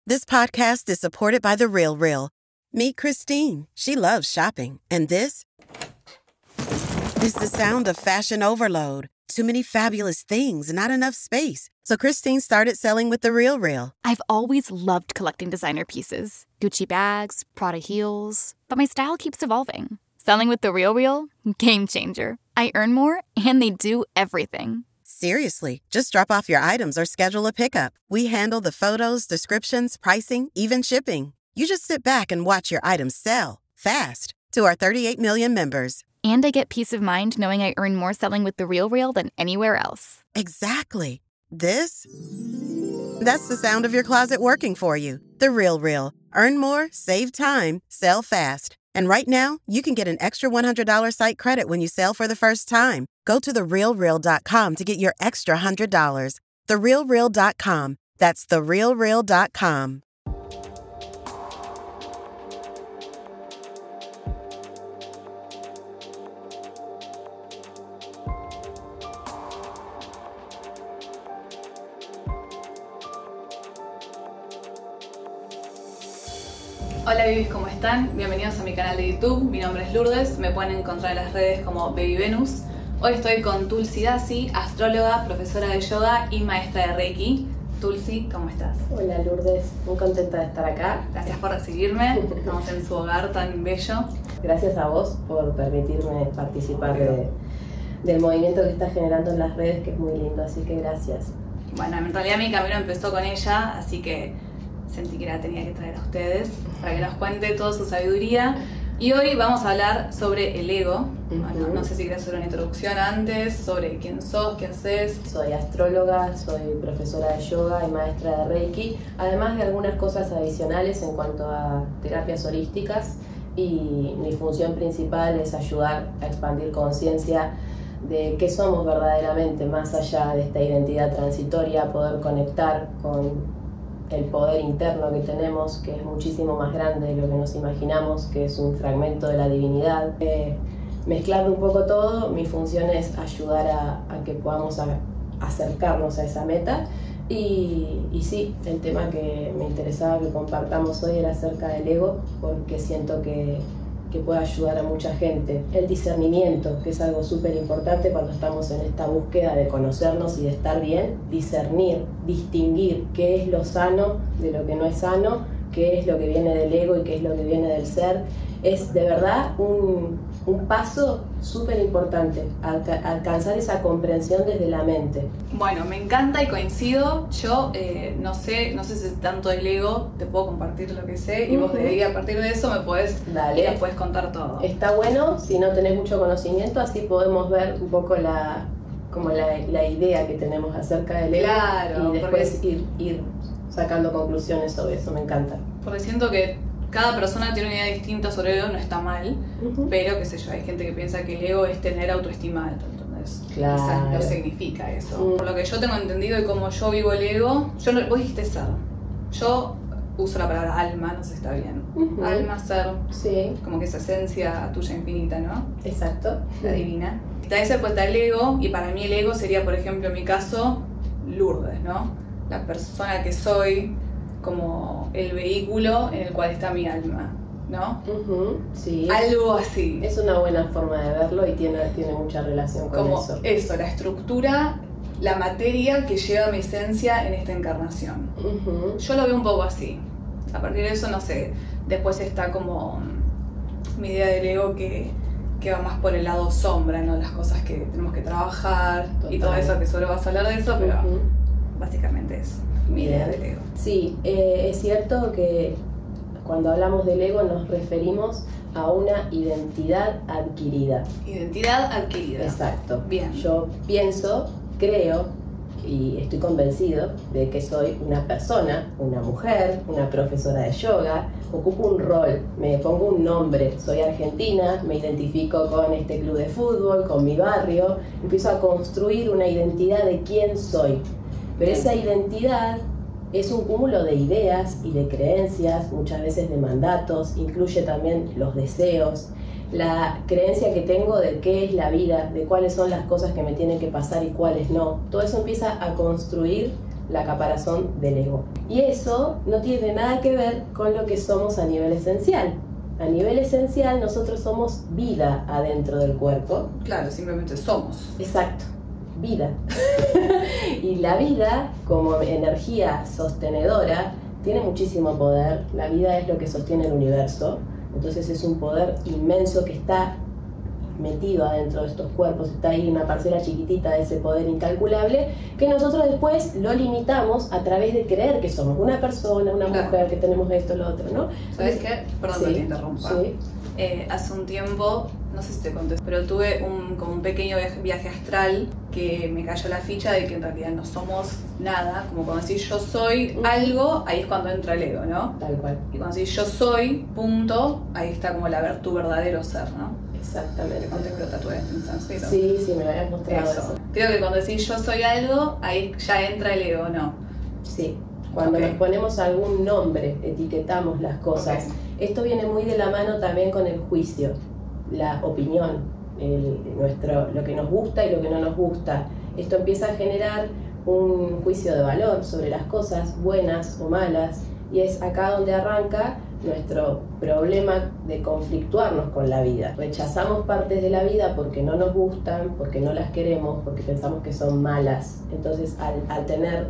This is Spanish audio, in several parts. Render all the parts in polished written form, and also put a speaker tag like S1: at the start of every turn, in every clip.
S1: This podcast is supported by The RealReal. Meet Christine. She loves shopping. And this is the sound of fashion overload. Too many fabulous things, not enough space. So Christine started selling with The RealReal.
S2: I've always loved collecting designer pieces. Gucci bags, Prada heels. But my style keeps evolving. Selling with The RealReal? Game changer. I earn more, and they do everything.
S1: Seriously, just drop off your items or schedule a pickup. We handle the photos, descriptions, pricing, even shipping. You just sit back and watch your items sell fast to our 38 million members.
S2: And I get peace of mind knowing I earn more selling with The RealReal than anywhere else.
S1: Exactly. That's the sound of your closet working for you. The RealReal. Earn more, save time, sell fast. And right now, you can get an extra $100 site credit when you sell for the first time. Go to TheRealReal.com to get your extra $100. TheRealReal.com. That's TheRealReal.com.
S3: Hola bebés, ¿cómo están? Bienvenidos a mi canal de YouTube. Mi nombre es Lourdes, me pueden encontrar en las redes como Baby Venus. Hoy estoy con Tulsi Dasi, astróloga, profesora de yoga y maestra de Reiki. Tulsi, ¿cómo estás?
S4: Hola Lourdes, muy contenta de estar acá.
S3: Gracias por recibirme, estamos en su hogar tan bello.
S4: Gracias a vos por permitirme participar del movimiento que estás generando en las redes, que es muy lindo, así que gracias.
S3: Bueno, en realidad mi camino empezó con ella, así que sentí que la tenía que traer a ustedes para que nos cuente toda su sabiduría. Y hoy vamos a hablar sobre el ego. Bueno, no sé si querés hacer una introducción antes sobre quién sos, qué haces.
S4: Soy astróloga, soy profesora de yoga y maestra de Reiki, además de algunas cosas adicionales en cuanto a terapias holísticas, y mi función principal es ayudar a expandir conciencia de qué somos verdaderamente, más allá de esta identidad transitoria, poder conectar con el poder interno que tenemos, que es muchísimo más grande de lo que nos imaginamos, que es un fragmento de la divinidad. Mezclando un poco todo, mi función es ayudar a que podamos acercarnos a esa meta. Y sí, el tema que me interesaba que compartamos hoy era acerca del ego, porque siento que puede ayudar a mucha gente. El discernimiento, que es algo súper importante cuando estamos en esta búsqueda de conocernos y de estar bien, discernir, distinguir qué es lo sano de lo que no es sano, qué es lo que viene del ego y qué es lo que viene del ser, es de verdad un paso súper importante, alcanzar esa comprensión desde la mente.
S3: Bueno, me encanta y coincido. Yo no sé si tanto del ego, te puedo compartir lo que sé, y vos de ahí, a partir de eso me podés contar todo.
S4: Está bueno si no tenés mucho conocimiento, así podemos ver un poco la idea que tenemos acerca del ego,
S3: claro,
S4: y después ir sacando conclusiones sobre eso. Me encanta. Porque
S3: siento que cada persona tiene una idea distinta sobre el ego, no está mal, pero qué sé yo, hay gente que piensa que el ego es tener autoestima alta, entonces
S4: claro,
S3: no significa eso. Por lo que yo tengo entendido y como yo vivo el ego, vos dijiste ser, yo uso la palabra alma, no sé si está bien, alma, ser,
S4: sí,
S3: como que esa esencia tuya infinita, ¿no?
S4: Exacto.
S3: La divina. Está ese pues está el ego, y para mí el ego sería, por ejemplo, en mi caso, Lourdes, ¿no? La persona que soy, como el vehículo en el cual está mi alma, ¿no?
S4: Sí.
S3: Algo así.
S4: Es una buena forma de verlo y tiene mucha relación con
S3: como
S4: eso.
S3: Eso, la estructura, la materia que lleva mi esencia en esta encarnación. Yo lo veo un poco así. A partir de eso, no sé, después está como mi idea del ego que va más por el lado sombra, ¿no? Las cosas que tenemos que trabajar. Total. Y todo eso, que solo vas a hablar de eso, pero básicamente eso. Mi idea del ego.
S4: Sí, es cierto que cuando hablamos del ego nos referimos a una identidad adquirida.
S3: Identidad adquirida.
S4: Exacto.
S3: Bien.
S4: Yo pienso, creo y estoy convencido de que soy una persona, una mujer, una profesora de yoga, ocupo un rol, me pongo un nombre, soy argentina, me identifico con este club de fútbol, con mi barrio, empiezo a construir una identidad de quién soy. Pero esa identidad es un cúmulo de ideas y de creencias, muchas veces de mandatos, incluye también los deseos, la creencia que tengo de qué es la vida, de cuáles son las cosas que me tienen que pasar y cuáles no. Todo eso empieza a construir la caparazón del ego. Y eso no tiene nada que ver con lo que somos a nivel esencial. A nivel esencial nosotros somos vida adentro del cuerpo.
S3: Claro, simplemente somos.
S4: Exacto, vida. Y la vida, como energía sostenedora, tiene muchísimo poder. La vida es lo que sostiene el universo. Entonces es un poder inmenso que está metido adentro de estos cuerpos, está ahí una parcela chiquitita de ese poder incalculable, que nosotros después lo limitamos a través de creer que somos una persona, una mujer, que tenemos esto, lo otro, ¿no?
S3: ¿Sabes qué? Perdón que te interrumpa.
S4: Sí.
S3: Hace un tiempo, no sé si te conté, pero tuve como un pequeño viaje astral que me cayó la ficha de que en realidad no somos nada. Como cuando decís yo soy algo, ahí es cuando entra el ego, ¿no?
S4: Tal cual.
S3: Y cuando decís yo soy, punto, ahí está como tu verdadero ser, ¿no?
S4: Exactamente.
S3: Cuando te tatué en sánscrito.
S4: Sí, me lo habías mostrado eso.
S3: Creo que cuando decís yo soy algo, ahí ya entra el ego, ¿no?
S4: Sí. Cuando nos ponemos algún nombre, etiquetamos las cosas. Esto viene muy de la mano también con el juicio, la opinión, lo que nos gusta y lo que no nos gusta. Esto empieza a generar un juicio de valor sobre las cosas buenas o malas, y es acá donde arranca nuestro problema de conflictuarnos con la vida. Rechazamos partes de la vida porque no nos gustan, porque no las queremos, porque pensamos que son malas. Entonces, al tener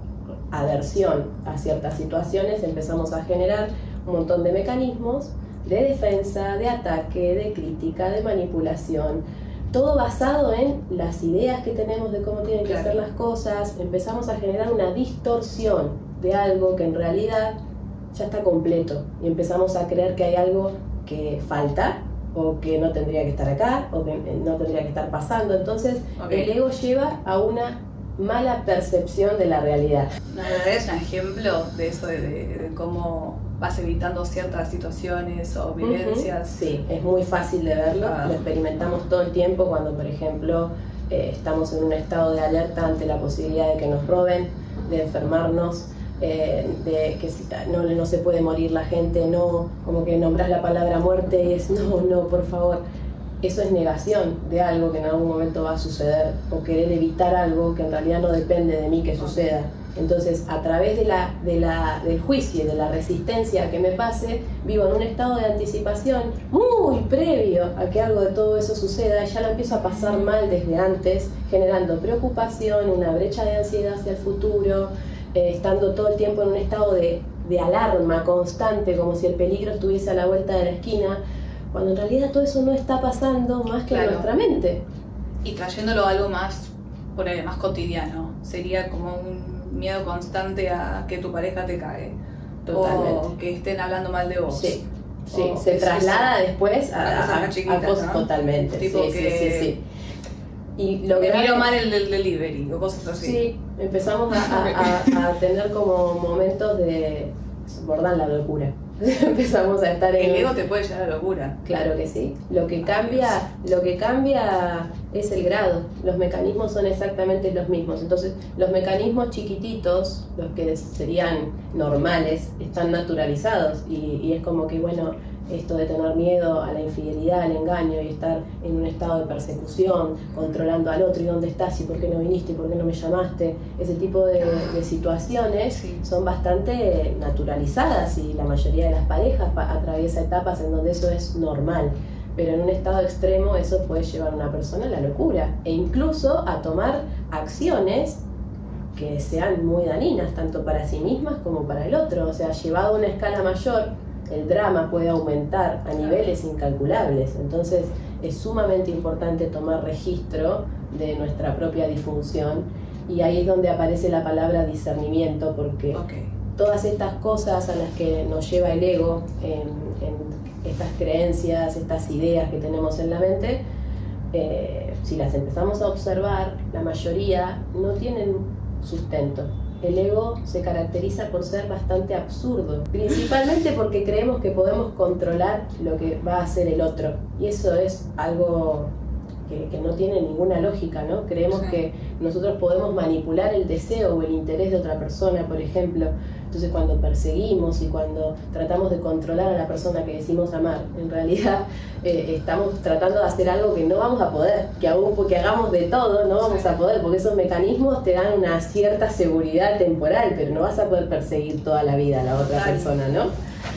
S4: aversión a ciertas situaciones, empezamos a generar un montón de mecanismos de defensa, de ataque, de crítica, de manipulación, todo basado en las ideas que tenemos de cómo tienen que ser las cosas. Empezamos a generar una distorsión de algo que en realidad ya está completo, y empezamos a creer que hay algo que falta, o que no tendría que estar acá, o que no tendría que estar pasando. Entonces el ego lleva a una mala percepción de la realidad.
S3: ¿Es un ejemplo de eso, de cómo vas evitando ciertas situaciones o vivencias?
S4: Sí, es muy fácil de verlo. Lo experimentamos todo el tiempo cuando, por ejemplo, estamos en un estado de alerta ante la posibilidad de que nos roben, de enfermarnos, de que no se puede morir la gente, no, como que nombras la palabra muerte y es no, por favor. Eso es negación de algo que en algún momento va a suceder, o querer evitar algo que en realidad no depende de mí que suceda. Entonces, a través del juicio y de la resistencia a que me pase, vivo en un estado de anticipación muy previo a que algo de todo eso suceda, y ya lo empiezo a pasar mal desde antes, generando preocupación, una brecha de ansiedad hacia el futuro, estando todo el tiempo en un estado de alarma constante, como si el peligro estuviese a la vuelta de la esquina, cuando en realidad todo eso no está pasando más que en nuestra mente.
S3: Y trayéndolo a algo más cotidiano, sería como un miedo constante a que tu pareja te cague.
S4: Totalmente.
S3: O que estén hablando mal de vos.
S4: Sí, se traslada después a cosas, ¿no? Totalmente.
S3: Tipo
S4: sí. Y lo que
S3: miro mal el del delivery o cosas así.
S4: Sí, empezamos a tener como momentos de desbordar la locura. Empezamos a estar en...
S3: El ego te puede llevar a la locura.
S4: Claro que sí. Lo que cambia es el grado. Los mecanismos son exactamente los mismos. Entonces, los mecanismos chiquititos, los que serían normales, están naturalizados. Y es como que, bueno, esto de tener miedo a la infidelidad, al engaño, y estar en un estado de persecución, controlando al otro, y dónde estás, y por qué no viniste, y por qué no me llamaste, ese tipo de situaciones son bastante naturalizadas, y la mayoría de las parejas atraviesa etapas en donde eso es normal. Pero en un estado extremo eso puede llevar a una persona a la locura, e incluso a tomar acciones que sean muy dañinas, tanto para sí mismas como para el otro. O sea, llevado a una escala mayor, el drama puede aumentar a niveles incalculables. Entonces es sumamente importante tomar registro de nuestra propia disfunción, y ahí es donde aparece la palabra discernimiento, porque todas estas cosas a las que nos lleva el ego, en estas creencias, estas ideas que tenemos en la mente, si las empezamos a observar, la mayoría no tienen sustento. El ego se caracteriza por ser bastante absurdo, principalmente porque creemos que podemos controlar lo que va a hacer el otro, y eso es algo que no tiene ninguna lógica, ¿no? Creemos que nosotros podemos manipular el deseo o el interés de otra persona, por ejemplo. Entonces cuando perseguimos y cuando tratamos de controlar a la persona que decimos amar, en realidad estamos tratando de hacer algo que no vamos a poder, que aún porque hagamos de todo no vamos a poder, porque esos mecanismos te dan una cierta seguridad temporal, pero no vas a poder perseguir toda la vida a la otra persona, ¿no?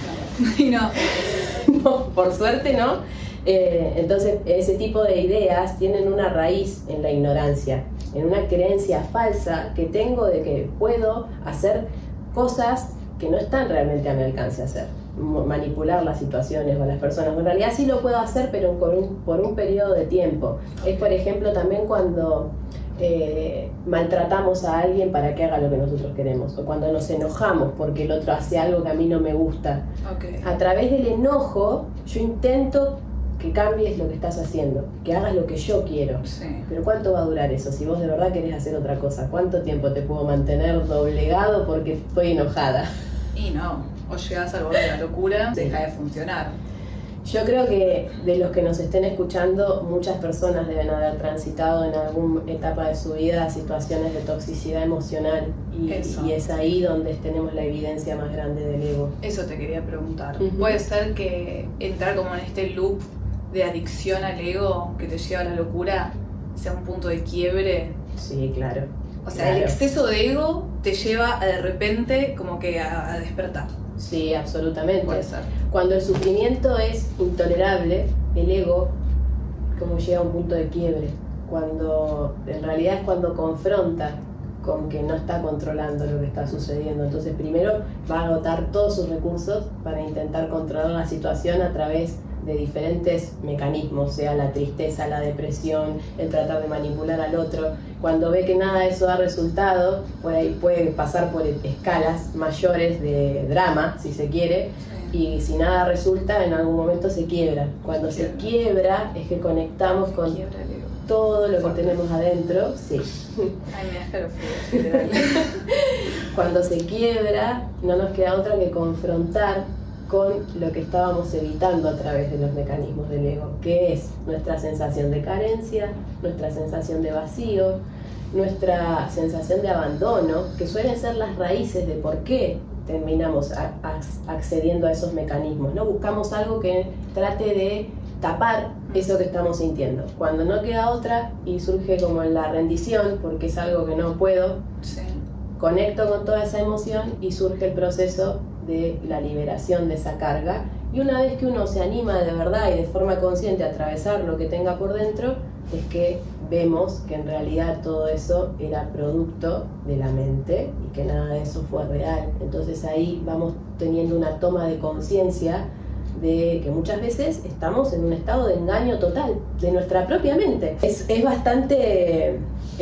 S4: No, por suerte no. Entonces ese tipo de ideas tienen una raíz en la ignorancia, en una creencia falsa que tengo de que puedo hacer cosas que no están realmente a mi alcance hacer, manipular las situaciones o las personas. En realidad sí lo puedo hacer, pero por un periodo de tiempo. Es, por ejemplo, también cuando maltratamos a alguien para que haga lo que nosotros queremos, o cuando nos enojamos porque el otro hace algo que a mí no me gusta. A través del enojo yo intento que cambies lo que estás haciendo, que hagas lo que yo quiero. Pero ¿cuánto va a durar eso? Si vos de verdad querés hacer otra cosa, ¿cuánto tiempo te puedo mantener doblegado porque estoy enojada?
S3: Y no, o llegás al borde de la locura, deja de funcionar.
S4: Yo creo que de los que nos estén escuchando, muchas personas deben haber transitado en alguna etapa de su vida situaciones de toxicidad emocional y es ahí donde tenemos la evidencia más grande del ego.
S3: Eso te quería preguntar. ¿Puede ser que entrar como en este loop de adicción al ego que te lleva a la locura sea un punto de quiebre?
S4: Sí, claro.
S3: O sea, el exceso de ego te lleva de repente como que a despertar.
S4: Sí, absolutamente.
S3: Puede ser.
S4: Cuando el sufrimiento es intolerable, el ego como llega a un punto de quiebre. Cuando en realidad es cuando confronta con que no está controlando lo que está sucediendo. Entonces primero va a agotar todos sus recursos para intentar controlar la situación a través de diferentes mecanismos, sea la tristeza, la depresión, el tratar de manipular al otro. Cuando ve que nada de eso da resultado, por ahí puede pasar por escalas mayores de drama, si se quiere, y si nada resulta, en algún momento se quiebra. Cuando se quiebra es que conectamos con todo lo que tenemos adentro. Sí.
S3: Ay, me da escalofríos, literal.
S4: Cuando se quiebra, no nos queda otra que confrontar con lo que estábamos evitando a través de los mecanismos del ego, que es nuestra sensación de carencia, nuestra sensación de vacío, nuestra sensación de abandono, que suelen ser las raíces de por qué terminamos accediendo a esos mecanismos, ¿no? Buscamos algo que trate de tapar eso que estamos sintiendo. Cuando no queda otra y surge como la rendición, porque es algo que no puedo, conecto con toda esa emoción y surge el proceso de la liberación de esa carga. Y una vez que uno se anima de verdad y de forma consciente a atravesar lo que tenga por dentro, es que vemos que en realidad todo eso era producto de la mente y que nada de eso fue real. Entonces ahí vamos teniendo una toma de conciencia de que muchas veces estamos en un estado de engaño total de nuestra propia mente. Es bastante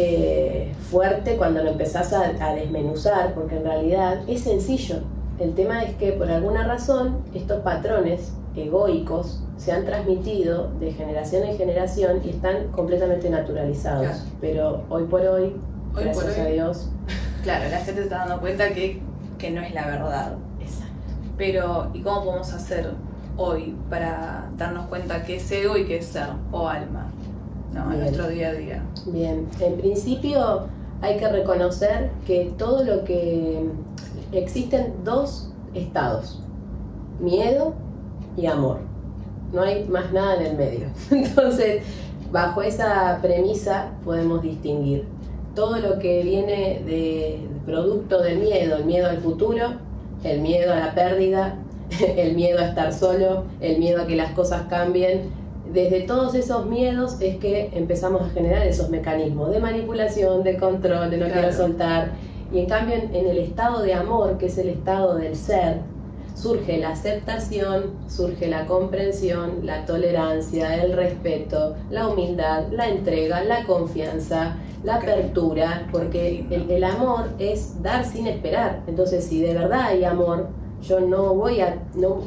S4: fuerte cuando lo empezás a desmenuzar, porque en realidad es sencillo. El tema es que por alguna razón estos patrones egoicos se han transmitido de generación en generación y están completamente naturalizados. Claro. Pero hoy por hoy, gracias a Dios...
S3: Claro, la gente se está dando cuenta que no es la verdad.
S4: Exacto.
S3: Pero, ¿y cómo podemos hacer hoy para darnos cuenta qué es ego y qué es ser o alma, ¿no? En nuestro día a día?
S4: Bien, en principio hay que reconocer que todo lo que... Existen dos estados, miedo y amor. No hay más nada en el medio. Entonces, bajo esa premisa podemos distinguir todo lo que viene de producto del miedo, el miedo al futuro, el miedo a la pérdida, el miedo a estar solo, el miedo a que las cosas cambien. Desde todos esos miedos es que empezamos a generar esos mecanismos de manipulación, de control, de no quiero soltar. Y en cambio en el estado de amor, que es el estado del ser, surge la aceptación, surge la comprensión, la tolerancia, el respeto, la humildad, la entrega, la confianza, la apertura, porque el amor es dar sin esperar. Entonces, si de verdad hay amor, yo no voy a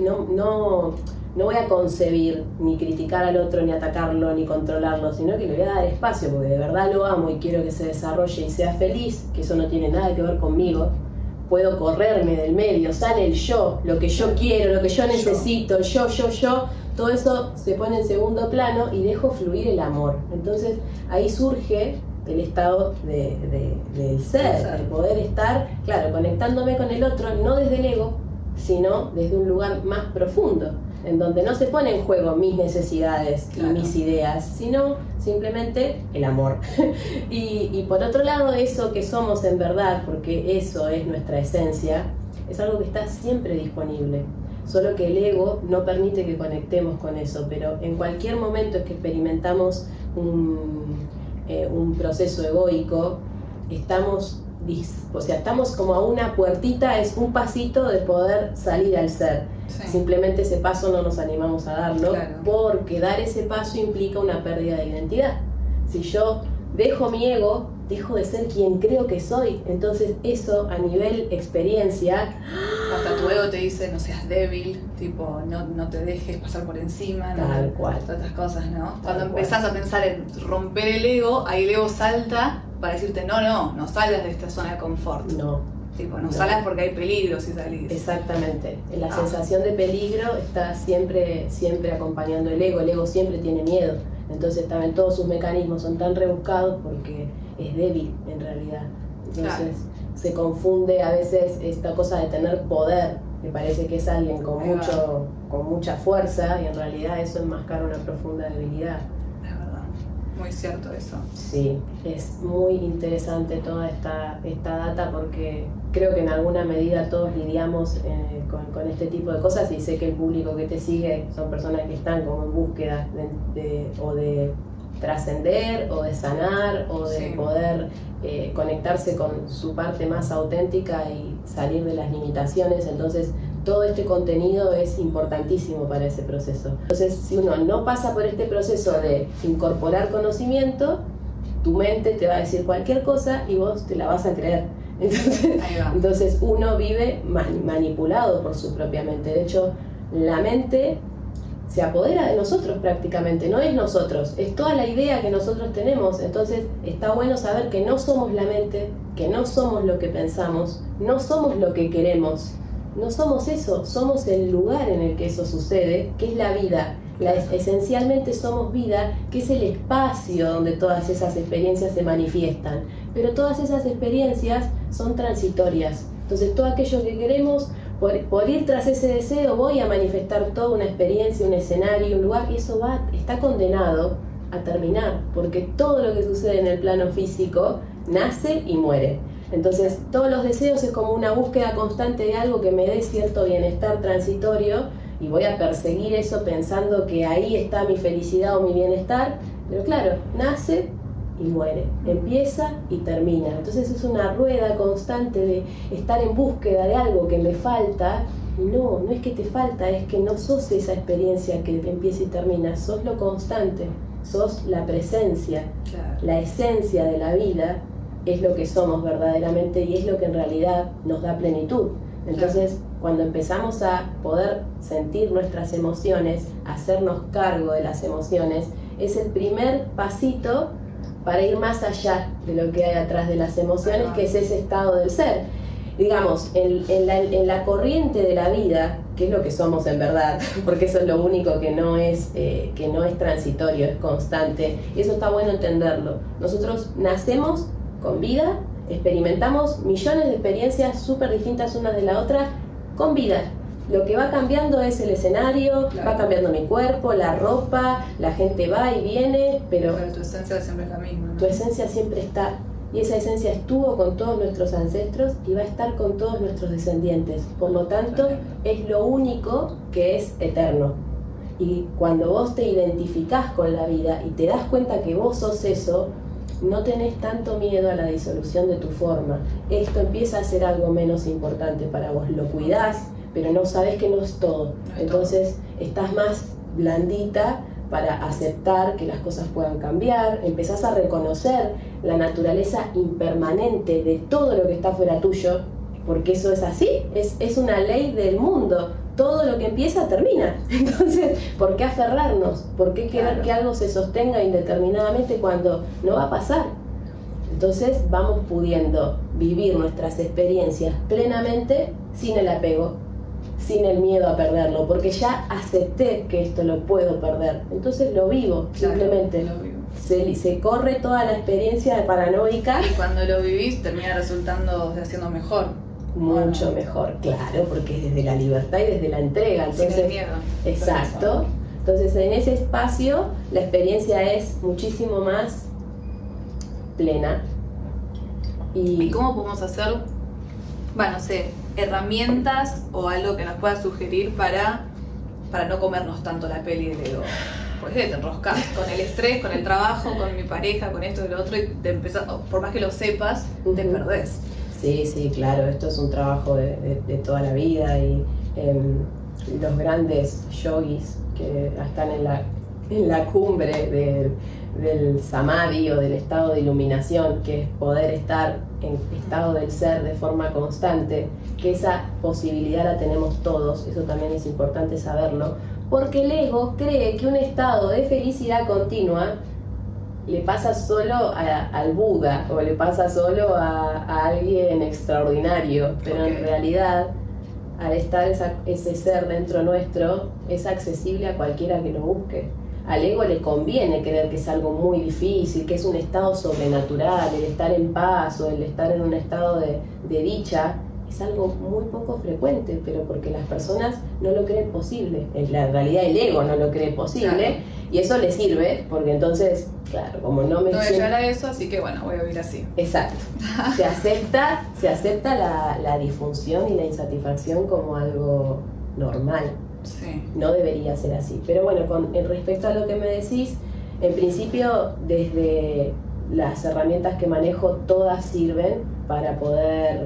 S4: concebir ni criticar al otro, ni atacarlo, ni controlarlo, sino que le voy a dar espacio, porque de verdad lo amo y quiero que se desarrolle y sea feliz, que eso no tiene nada que ver conmigo. Puedo correrme del medio, sale el yo, lo que yo quiero, lo que yo necesito, yo, todo eso se pone en segundo plano y dejo fluir el amor. Entonces ahí surge el estado del ser, de poder estar, claro, conectándome con el otro, no desde el ego, sino desde un lugar más profundo, en donde no se pone en juego mis necesidades y mis ideas, sino simplemente el amor. y por otro lado, eso que somos en verdad, porque eso es nuestra esencia, es algo que está siempre disponible. Solo que el ego no permite que conectemos con eso, pero en cualquier momento es que experimentamos un proceso egoico, estamos como a una puertita, es un pasito de poder salir al ser. Sí. Simplemente ese paso no nos animamos a darlo, porque dar ese paso implica una pérdida de identidad. Si yo dejo mi ego, dejo de ser quien creo que soy. Entonces eso a nivel experiencia,
S3: hasta tu ego te dice no seas débil, tipo no te dejes pasar por encima,
S4: tal cual,
S3: todas estas cosas, ¿no? Cuando empezás a pensar en romper el ego, ahí el ego salta para decirte no salgas de esta zona de confort. No salgas porque hay peligro si salís.
S4: Exactamente. La sensación de peligro está siempre acompañando el ego. El ego siempre tiene miedo. Entonces también todos sus mecanismos son tan rebuscados porque es débil en realidad. Entonces se confunde a veces esta cosa de tener poder, que parece que es alguien con mucha fuerza, y en realidad eso enmascara una profunda debilidad.
S3: Es verdad, muy cierto eso.
S4: Sí, es muy interesante toda esta data, porque creo que en alguna medida todos lidiamos con este tipo de cosas, y sé que el público que te sigue son personas que están como en búsqueda de trascender, o de sanar, o de poder conectarse con su parte más auténtica y salir de las limitaciones. Entonces todo este contenido es importantísimo para ese proceso. Entonces, si uno no pasa por este proceso de incorporar conocimiento, tu mente te va a decir cualquier cosa y vos te la vas a creer. Entonces uno vive manipulado por su propia mente. De hecho, la mente se apodera de nosotros prácticamente, no es nosotros, es toda la idea que nosotros tenemos. Entonces está bueno saber que no somos la mente, que no somos lo que pensamos, no somos lo que queremos, no somos eso, somos el lugar en el que eso sucede, que es la vida. Esencialmente somos vida, que es el espacio donde todas esas experiencias se manifiestan, pero todas esas experiencias son transitorias. Entonces todo aquello que queremos, por ir tras ese deseo, voy a manifestar toda una experiencia, un escenario, un lugar, y eso está condenado a terminar, porque todo lo que sucede en el plano físico nace y muere. Entonces todos los deseos es como una búsqueda constante de algo que me dé cierto bienestar transitorio, y voy a perseguir eso pensando que ahí está mi felicidad o mi bienestar, pero claro, nace y muere, empieza y termina. Entonces es una rueda constante de estar en búsqueda de algo que me falta, y no es que te falta, es que no sos esa experiencia que empieza y termina, sos lo constante, sos la presencia, la esencia de la vida, es lo que somos verdaderamente, y es lo que en realidad nos da plenitud. Entonces, cuando empezamos a poder sentir nuestras emociones, hacernos cargo de las emociones, es el primer pasito para ir más allá de lo que hay atrás de las emociones, que es ese estado del ser. Digamos, en la corriente de la vida, que es lo que somos en verdad, porque eso es lo único que no es transitorio, es constante, y eso está bueno entenderlo. Nosotros nacemos con vida, experimentamos millones de experiencias súper distintas unas de la otra con vida. Lo que va cambiando es el escenario, va cambiando mi cuerpo, la ropa, la gente va y viene, pero
S3: tu esencia siempre es la misma, ¿no?
S4: Tu esencia siempre está, y esa esencia estuvo con todos nuestros ancestros y va a estar con todos nuestros descendientes. Por lo tanto, es lo único que es eterno. Y cuando vos te identificás con la vida y te das cuenta que vos sos eso, no tenés tanto miedo a la disolución de tu forma. Esto empieza a ser algo menos importante para vos. Lo cuidás, pero no sabés que no es todo. Entonces estás más blandita para aceptar que las cosas puedan cambiar. Empezás a reconocer la naturaleza impermanente de todo lo que está fuera tuyo, porque eso es así, es una ley del mundo. Todo lo que empieza termina. Entonces, ¿por qué aferrarnos? ¿Por qué querer que algo se sostenga indeterminadamente cuando no va a pasar? Entonces vamos pudiendo vivir nuestras experiencias plenamente sin el apego, sin el miedo a perderlo, porque ya acepté que esto lo puedo perder. Entonces lo vivo, simplemente.
S3: Lo vivo.
S4: se corre toda la experiencia de paranoica.
S3: Y cuando lo vivís termina resultando haciendo mejor.
S4: Mucho mejor, claro, porque es desde la libertad y desde la entrega. Entonces,
S3: sin el miedo.
S4: Exacto. Entonces en ese espacio la experiencia es muchísimo más plena.
S3: ¿Y cómo podemos hacer, bueno, no sé, herramientas o algo que nos pueda sugerir para no comernos tanto la peli del ego? Pues te enroscas con el estrés, con el trabajo, con mi pareja, con esto y lo otro, y te empezás, por más que lo sepas, te perdés.
S4: Sí, claro, esto es un trabajo de toda la vida, y los grandes yogis que están en la cumbre del samadhi o del estado de iluminación, que es poder estar en estado del ser de forma constante, que esa posibilidad la tenemos todos, eso también es importante saberlo, porque el ego cree que un estado de felicidad continua le pasa solo al Buda o le pasa solo a alguien extraordinario, pero en realidad, al estar ese ser dentro nuestro, es accesible a cualquiera que lo busque. Al ego le conviene creer que es algo muy difícil, que es un estado sobrenatural, el estar en paz o el estar en un estado de dicha. Es algo muy poco frecuente, pero porque las personas no lo creen posible. En la realidad el ego no lo cree posible, claro. Y eso le sirve, porque entonces, claro, como no me...
S3: No voy a llegar a eso, así que bueno, voy a vivir así.
S4: Exacto. Se acepta la disfunción y la insatisfacción como algo normal.
S3: Sí.
S4: No debería ser así. Pero bueno, respecto a lo que me decís, en principio, desde las herramientas que manejo, todas sirven para poder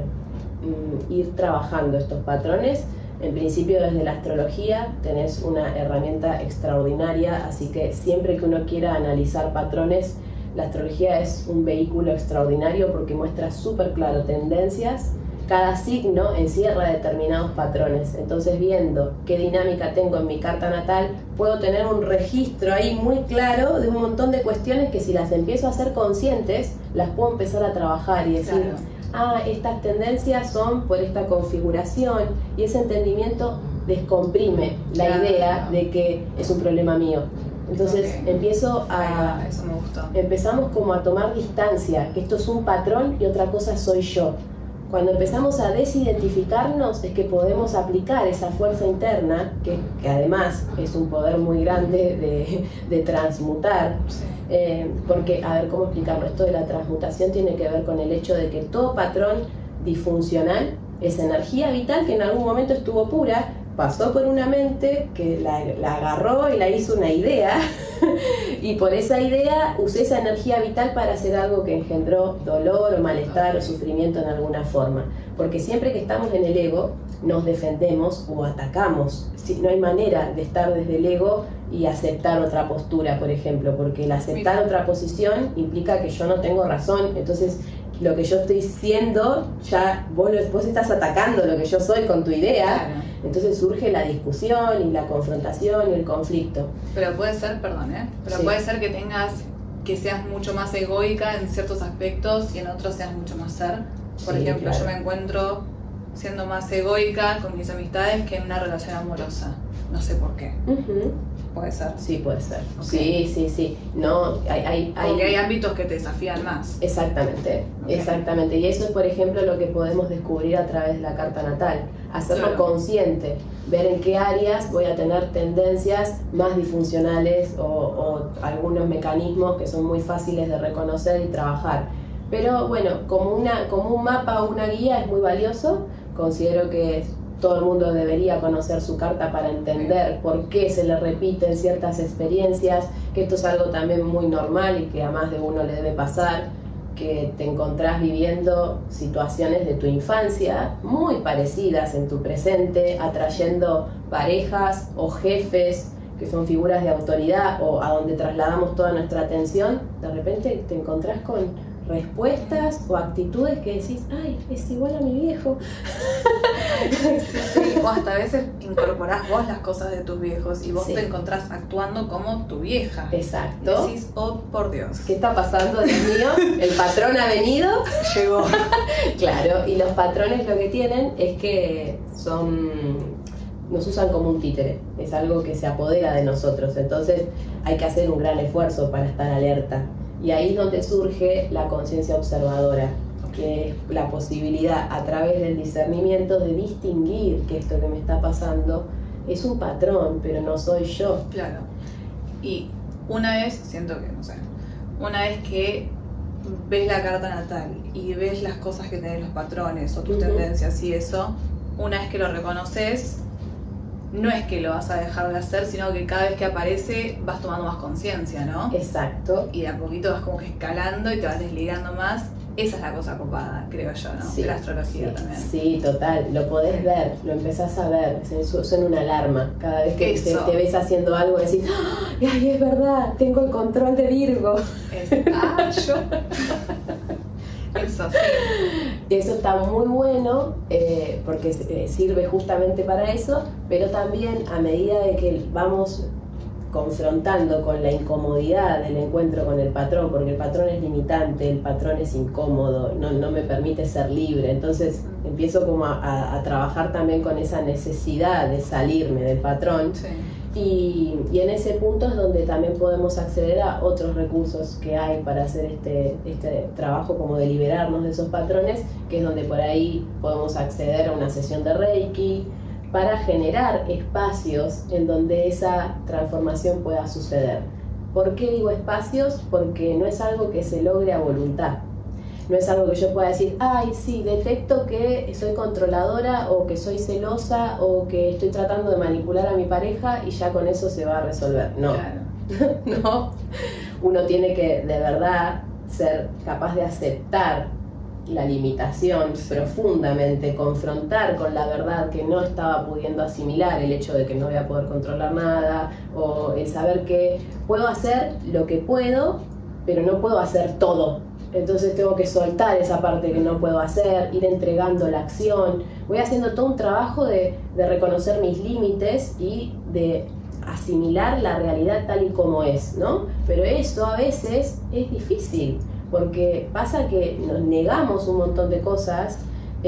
S4: ir trabajando estos patrones. En principio, desde la astrología tenés una herramienta extraordinaria, así que siempre que uno quiera analizar patrones, la astrología es un vehículo extraordinario porque muestra súper claro tendencias. Cada signo encierra determinados patrones, entonces viendo qué dinámica tengo en mi carta natal, puedo tener un registro ahí muy claro de un montón de cuestiones que si las empiezo a hacer conscientes, las puedo empezar a trabajar y decir, claro, estas tendencias son por esta configuración, y ese entendimiento descomprime la idea de que es un problema mío. Entonces empiezo
S3: eso me gustó.
S4: Empezamos como a tomar distancia, que esto es un patrón y otra cosa soy yo. Cuando empezamos a desidentificarnos es que podemos aplicar esa fuerza interna, que además es un poder muy grande de transmutar, porque, a ver, ¿cómo explicarlo? Esto de la transmutación tiene que ver con el hecho de que todo patrón disfuncional es energía vital que en algún momento estuvo pura, pasó por una mente que la agarró y la hizo una idea y por esa idea usé esa energía vital para hacer algo que engendró dolor o malestar o sufrimiento en alguna forma, porque siempre que estamos en el ego nos defendemos o atacamos. No hay manera de estar desde el ego y aceptar otra postura, por ejemplo, porque el aceptar otra posición implica que yo no tengo razón, entonces lo que yo estoy siendo, ya vos estás atacando lo que yo soy con tu idea, claro. Entonces surge la discusión y la confrontación y el conflicto.
S3: Pero puede ser, pero sí, puede ser que seas mucho más egoica en ciertos aspectos y en otros seas mucho más ser. Por ejemplo, claro, yo me encuentro siendo más egoica con mis amistades que en una relación amorosa. No sé por qué. Puede ser. Sí, puede ser. Okay. Sí. No, porque hay ámbitos que te desafían más. Exactamente. Y eso es, por ejemplo, lo que podemos descubrir a través de la carta natal. Hacerlo consciente, ver en qué áreas voy a tener tendencias más disfuncionales o algunos mecanismos que son muy fáciles de reconocer y trabajar. Pero bueno, como un mapa o una guía es muy valioso. Considero que todo el mundo debería conocer su carta para entender por qué se le repiten ciertas experiencias, que esto es algo también muy normal y que a más de uno le debe pasar, que te encontrás viviendo situaciones de tu infancia muy parecidas en tu presente, atrayendo parejas o jefes que son figuras de autoridad o a donde trasladamos toda nuestra atención. De repente te encontrás con respuestas o actitudes que decís, ay, es igual a mi viejo. Sí. O hasta a veces incorporás vos las cosas de tus viejos y vos te encontrás actuando como tu vieja.
S4: Exacto.
S3: Decís, oh, por Dios,
S4: ¿qué está pasando, Dios mío? El patrón ha venido.
S3: Llegó.
S4: Claro, y los patrones lo que tienen es que nos usan como un títere, es algo que se apodera de nosotros, entonces hay que hacer un gran esfuerzo para estar alerta. Y ahí es donde surge la conciencia observadora, que es la posibilidad a través del discernimiento de distinguir que esto que me está pasando es un patrón, pero no soy yo.
S3: Claro. Y una vez, siento que, no sé, una vez que ves la carta natal y ves las cosas que tenés, los patrones o tus tendencias y eso, una vez que lo reconoces, no es que lo vas a dejar de hacer, sino que cada vez que aparece vas tomando más conciencia, ¿no?
S4: Exacto.
S3: Y de a poquito vas como que escalando y te vas desligando más. Esa es la cosa copada, creo yo, ¿no?
S4: Sí,
S3: de la astrología también.
S4: Sí, total. Lo podés ver, lo empezás a ver. Suena una alarma. Cada vez que te ves haciendo algo, decís, ¡ay, es verdad! Tengo el control de Virgo.
S3: Yo. Eso, sí.
S4: Eso está muy bueno porque sirve justamente para eso, pero también a medida de que vamos confrontando con la incomodidad del encuentro con el patrón, porque el patrón es limitante, el patrón es incómodo, no me permite ser libre, entonces empiezo como a trabajar también con esa necesidad de salirme del patrón.
S3: Sí.
S4: Y en ese punto es donde también podemos acceder a otros recursos que hay para hacer este trabajo como de liberarnos de esos patrones, que es donde por ahí podemos acceder a una sesión de Reiki para generar espacios en donde esa transformación pueda suceder. ¿Por qué digo espacios? Porque no es algo que se logre a voluntad. No es algo que yo pueda decir, ay, sí, detecto que soy controladora o que soy celosa o que estoy tratando de manipular a mi pareja y ya con eso se va a resolver. No, claro. No. Uno tiene que de verdad ser capaz de aceptar la limitación profundamente, confrontar con la verdad que no estaba pudiendo asimilar, el hecho de que no voy a poder controlar nada, o el saber que puedo hacer lo que puedo, pero no puedo hacer todo. Entonces tengo que soltar esa parte que no puedo hacer, ir entregando la acción. Voy haciendo todo un trabajo de reconocer mis límites y de asimilar la realidad tal y como es, ¿no? Pero eso a veces es difícil, porque pasa que nos negamos un montón de cosas.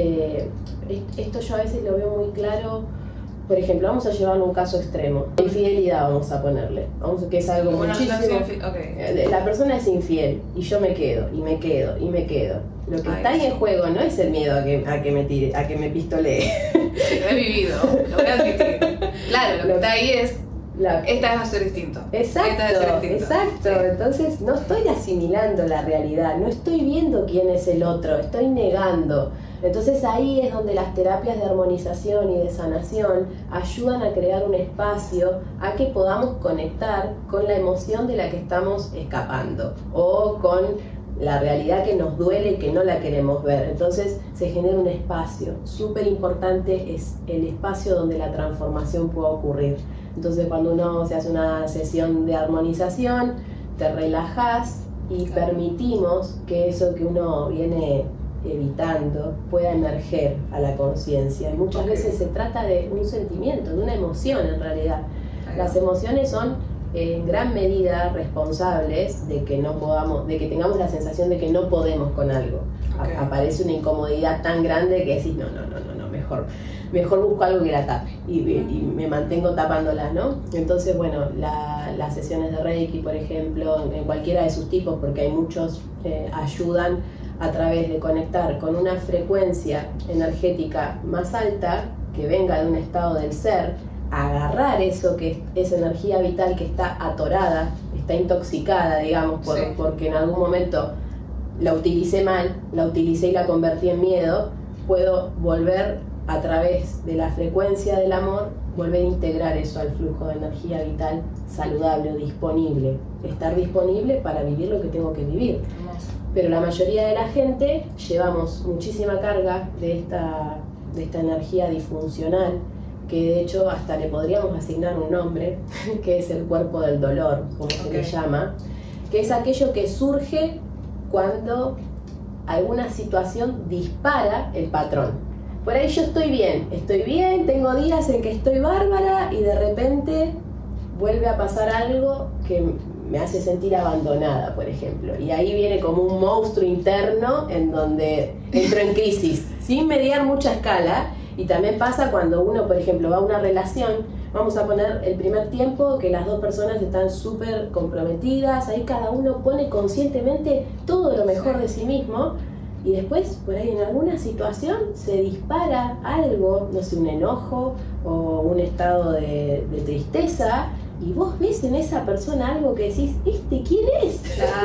S4: Esto yo a veces lo veo muy claro. Por ejemplo, vamos a llevarlo a un caso extremo. Infidelidad vamos a ponerle, que es algo muchísimo. Okay. La persona es infiel y yo me quedo, y me quedo, y me quedo. Lo que está ahí en juego no es el miedo a que me tire, a que me pistolee.
S3: Lo he vivido, lo voy a admitir. Claro, lo que está ahí es, esta vez va a ser distinto.
S4: Exacto, exacto. Sí. Entonces no estoy asimilando la realidad, no estoy viendo quién es el otro, estoy negando. Entonces ahí es donde las terapias de armonización y de sanación ayudan a crear un espacio a que podamos conectar con la emoción de la que estamos escapando o con la realidad que nos duele y que no la queremos ver. Entonces se genera un espacio. Súper importante es el espacio donde la transformación pueda ocurrir. Entonces cuando uno se hace una sesión de armonización, te relajas y permitimos que eso que uno viene evitando pueda emerger a la conciencia. Y muchas veces se trata de un sentimiento, de una emoción en realidad. Las emociones son en gran medida responsables de que no podamos, de que tengamos la sensación de que no podemos con algo. Aparece una incomodidad tan grande que decís, no, mejor busco algo que la tape y me mantengo tapándola, ¿no? Entonces, bueno, las sesiones de Reiki, por ejemplo, en cualquiera de sus tipos, porque hay muchos, ayudan a través de conectar con una frecuencia energética más alta que venga de un estado del ser, agarrar eso que es energía vital que está atorada, está intoxicada, digamos, porque en algún momento la utilicé mal, la utilicé y la convertí en miedo. Puedo volver a través de la frecuencia del amor, volver a integrar eso al flujo de energía vital saludable o disponible, estar disponible para vivir lo que tengo que vivir. Pero la mayoría de la gente llevamos muchísima carga de esta energía disfuncional, que de hecho hasta le podríamos asignar un nombre, que es el cuerpo del dolor, como se le llama, que es aquello que surge cuando alguna situación dispara el patrón. Por ahí yo estoy bien, tengo días en que estoy bárbara y de repente vuelve a pasar algo que me hace sentir abandonada, por ejemplo. Y ahí viene como un monstruo interno en donde entro en crisis, sin mediar mucha escala, Y también pasa cuando uno, por ejemplo, va a una relación, vamos a poner el primer tiempo que las dos personas están súper comprometidas, ahí cada uno pone conscientemente todo lo mejor de sí mismo, y después, por ahí en alguna situación, se dispara algo, no sé, un enojo o un estado de tristeza, y vos ves en esa persona algo que decís, ¿quién es?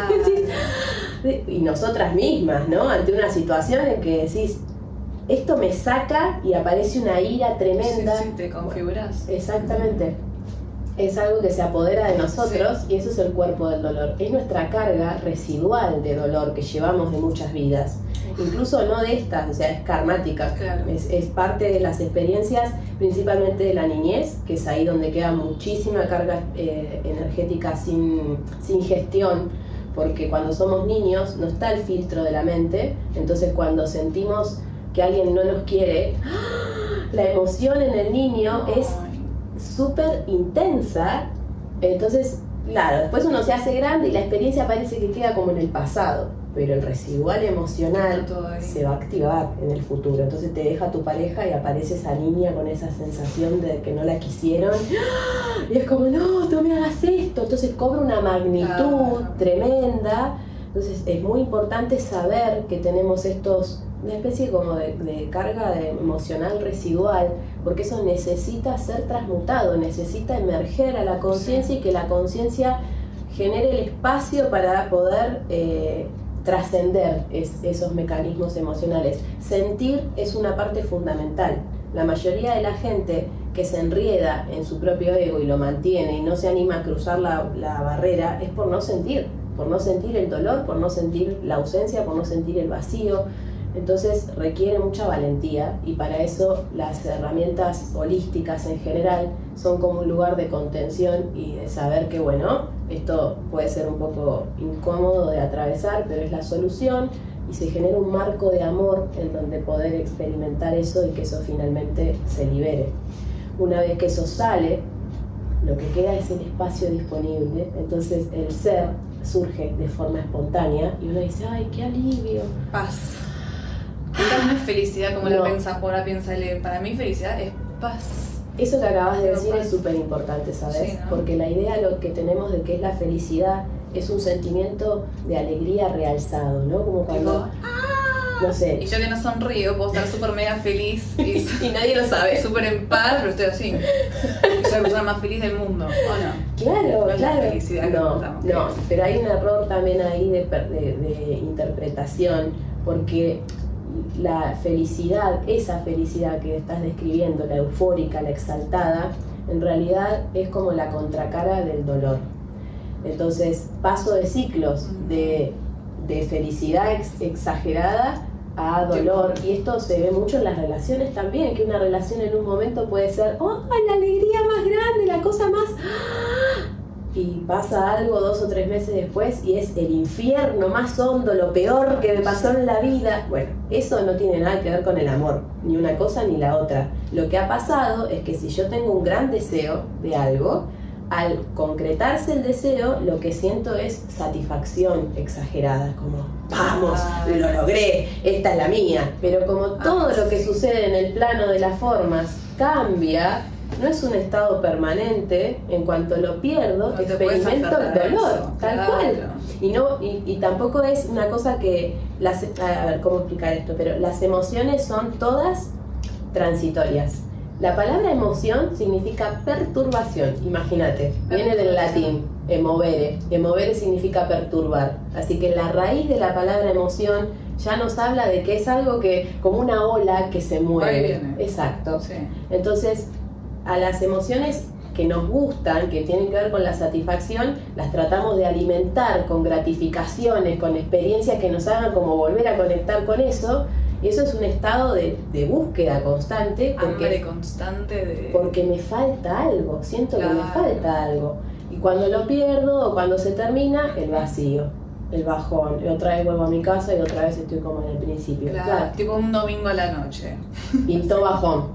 S3: Claro.
S4: Y nosotras mismas, ¿no? Ante una situación en que decís, esto me saca y aparece una ira tremenda.
S3: Sí, te configuras.
S4: Exactamente. Es algo que se apodera de nosotros, y eso es el cuerpo del dolor. Es nuestra carga residual de dolor que llevamos de muchas vidas. Incluso no de estas, o sea, es karmática.
S3: Claro.
S4: Es parte de las experiencias, principalmente de la niñez, que es ahí donde queda muchísima carga energética sin gestión, porque cuando somos niños no está el filtro de la mente, entonces cuando sentimos que alguien no nos quiere, la emoción en el niño es súper intensa. Entonces, claro, después uno se hace grande y la experiencia parece que queda como en el pasado, pero el residual emocional se va a activar en el futuro. Entonces te deja tu pareja y aparece esa niña con esa sensación de que no la quisieron, y es como, no, tú me hagas esto. Entonces cobra una magnitud tremenda. Entonces es muy importante saber que tenemos una especie como de carga emocional residual, porque eso necesita ser transmutado, necesita emerger a la conciencia, y que la conciencia genere el espacio para poder trascender esos mecanismos emocionales. Sentir es una parte fundamental. La mayoría de la gente que se enrieda en su propio ego y lo mantiene y no se anima a cruzar la barrera es por no sentir el dolor, por no sentir la ausencia, por no sentir el vacío. Entonces requiere mucha valentía, y para eso las herramientas holísticas en general son como un lugar de contención y de saber que, bueno, esto puede ser un poco incómodo de atravesar, pero es la solución, y se genera un marco de amor en donde poder experimentar eso y que eso finalmente se libere. Una vez que eso sale, lo que queda es el espacio disponible. Entonces el ser surge de forma espontánea y uno dice, ¡ay, qué alivio!
S3: Paz. Esta no es felicidad como la piensa Jora, piensa Ele. Para mí felicidad es paz.
S4: Eso que acabas de decir es súper importante, ¿sabes?
S3: Sí, ¿no?
S4: Porque la idea, lo que tenemos de que es la felicidad, es un sentimiento de alegría realzado, ¿no? Como cuando, no sé.
S3: Y yo que no sonrío, puedo estar súper mega feliz y
S4: nadie lo sabe.
S3: Súper en paz, pero estoy así. Soy la persona más feliz del mundo, ¿o no?
S4: Claro,
S3: no es
S4: claro.
S3: La felicidad que contamos,
S4: no, pero hay un error también ahí de interpretación, porque la felicidad, esa felicidad que estás describiendo, la eufórica, la exaltada, en realidad es como la contracara del dolor. Entonces paso de ciclos de felicidad exagerada a dolor, y esto se ve mucho en las relaciones también, que una relación en un momento puede ser, ¡oh, la alegría más grande, la cosa más! Y pasa algo 2 o 3 meses después y es el infierno más hondo, lo peor que me pasó en la vida. Bueno, eso no tiene nada que ver con el amor, ni una cosa ni la otra. Lo que ha pasado es que si yo tengo un gran deseo de algo, al concretarse el deseo, lo que siento es satisfacción exagerada, como, vamos, lo logré, esta es la mía. Pero como todo lo que sucede en el plano de las formas cambia, no es un estado permanente. En cuanto lo pierdo, experimento el dolor, tal cual. Y tampoco es una cosa que a ver cómo explicar esto, pero las emociones son todas transitorias. La palabra emoción significa perturbación, imagínate, viene del latín, emovere. Emovere significa perturbar. Así que la raíz de la palabra emoción ya nos habla de que es algo que, como una ola que se mueve. Exacto. Sí. Entonces, a las emociones que nos gustan, que tienen que ver con la satisfacción, las tratamos de alimentar con gratificaciones, con experiencias que nos hagan como volver a conectar con eso. Y eso es un estado de búsqueda constante. Porque me falta algo, siento que me falta algo. Y cuando lo pierdo o cuando se termina, el vacío, el bajón. Y otra vez vuelvo a mi casa y otra vez estoy como en el principio.
S3: Claro. Tipo un domingo a la noche.
S4: Pintó bajón.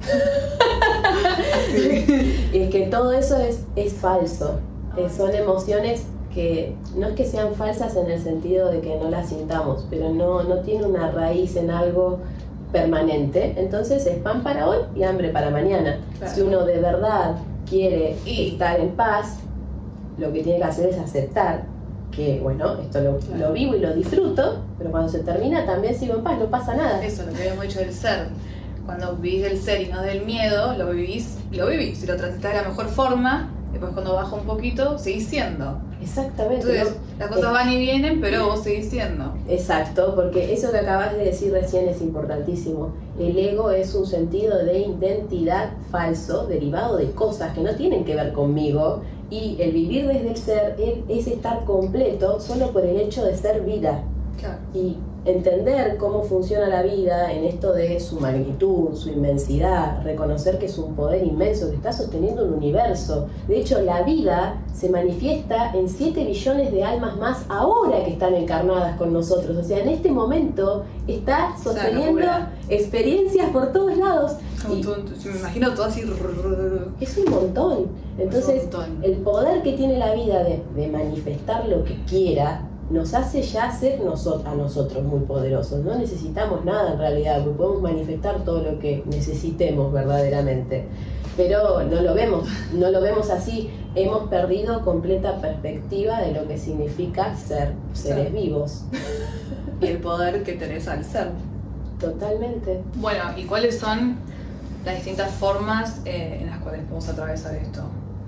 S4: Y es que todo eso es falso. Son emociones que no es que sean falsas en el sentido de que no las sintamos, pero no tiene una raíz en algo permanente, entonces es pan para hoy y hambre para mañana. Claro. Si uno de verdad quiere estar en paz, lo que tiene que hacer es aceptar que, bueno, esto lo vivo y lo disfruto, pero cuando se termina también sigo en paz, no pasa nada.
S3: Eso, lo que habíamos dicho del ser. Cuando vivís del ser y no del miedo, lo vivís. Si lo transitas de la mejor forma, después cuando baja un poquito, seguís siendo.
S4: Exactamente.
S3: Entonces, las cosas van y vienen, pero vos seguís siendo.
S4: Exacto, porque eso que acabas de decir recién es importantísimo. El ego es un sentido de identidad falso, derivado de cosas que no tienen que ver conmigo, y el vivir desde el ser es estar completo solo por el hecho de ser vida.
S3: Claro.
S4: Y entender cómo funciona la vida en esto de su magnitud, su inmensidad, reconocer que es un poder inmenso que está sosteniendo un universo. De hecho, la vida se manifiesta en 7 billones de almas más ahora que están encarnadas con nosotros. O sea, en este momento está sosteniendo experiencias por todos lados.
S3: Me imagino todo así.
S4: Es un montón. Entonces, el poder que tiene la vida de manifestar lo que quiera nos hace ya ser a nosotros muy poderosos. No necesitamos nada en realidad, porque podemos manifestar todo lo que necesitemos verdaderamente. Pero no lo vemos así. Hemos perdido completa perspectiva de lo que significa ser seres vivos.
S3: Y el poder que tenés al ser.
S4: Totalmente.
S3: Bueno, ¿y cuáles son las distintas formas en las cuales podemos atravesar esto?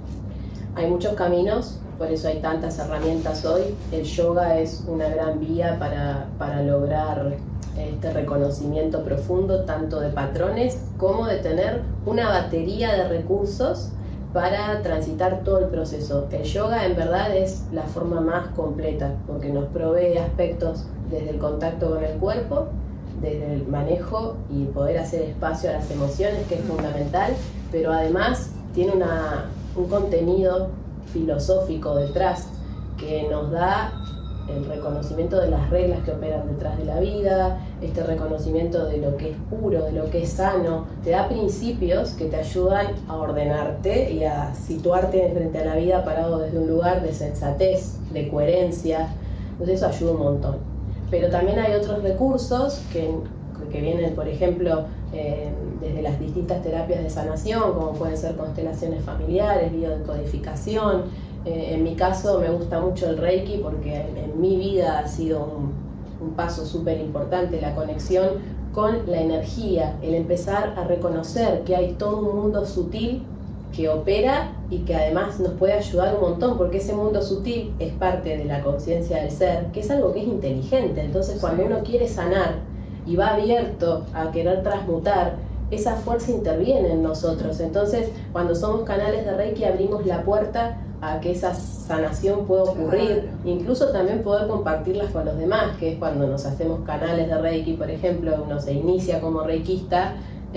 S4: Hay muchos caminos, por eso hay tantas herramientas hoy. El yoga es una gran vía para lograr este reconocimiento profundo, tanto de patrones como de tener una batería de recursos para transitar todo el proceso. El yoga en verdad es la forma más completa, porque nos provee aspectos desde el contacto con el cuerpo, desde el manejo y poder hacer espacio a las emociones, que es fundamental, pero además tiene un contenido filosófico detrás que nos da el reconocimiento de las reglas que operan detrás de la vida, este reconocimiento de lo que es puro, de lo que es sano, te da principios que te ayudan a ordenarte y a situarte frente a la vida parado desde un lugar de sensatez, de coherencia. Entonces eso ayuda un montón. Pero también hay otros recursos que vienen, por ejemplo, desde las distintas terapias de sanación, como pueden ser constelaciones familiares, biodecodificación. En mi caso me gusta mucho el Reiki porque en mi vida ha sido un paso súper importante, la conexión con la energía, el empezar a reconocer que hay todo un mundo sutil que opera y que además nos puede ayudar un montón, porque ese mundo sutil es parte de la conciencia del ser, que es algo que es inteligente. Entonces cuando uno quiere sanar y va abierto a querer transmutar, esa fuerza interviene en nosotros. Entonces cuando somos canales de Reiki abrimos la puerta a que esa sanación pueda ocurrir, incluso también poder compartirlas con los demás, que es cuando nos hacemos canales de Reiki, por ejemplo, uno se inicia como reikista,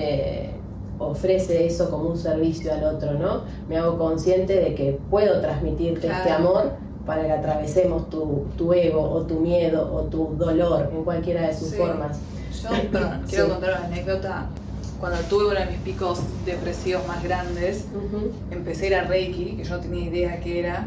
S4: ofrece eso como un servicio al otro, ¿no? Me hago consciente de que puedo transmitirte este amor para que atravesemos tu ego o tu miedo o tu dolor en cualquiera de sus formas.
S3: Yo, quiero contar una anécdota. Cuando tuve uno de mis picos depresivos más grandes, empecé a ir a Reiki, que yo no tenía idea qué era,